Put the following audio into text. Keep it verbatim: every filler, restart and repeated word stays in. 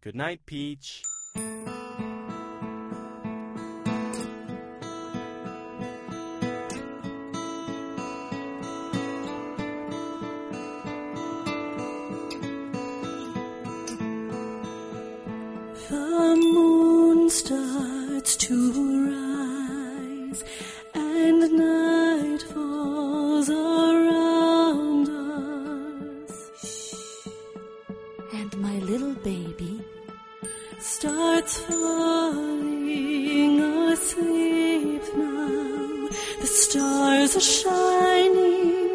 Good night, Peach. The moon starts to rise, and night falls around us. And my little baby starts falling asleep now. The stars are shining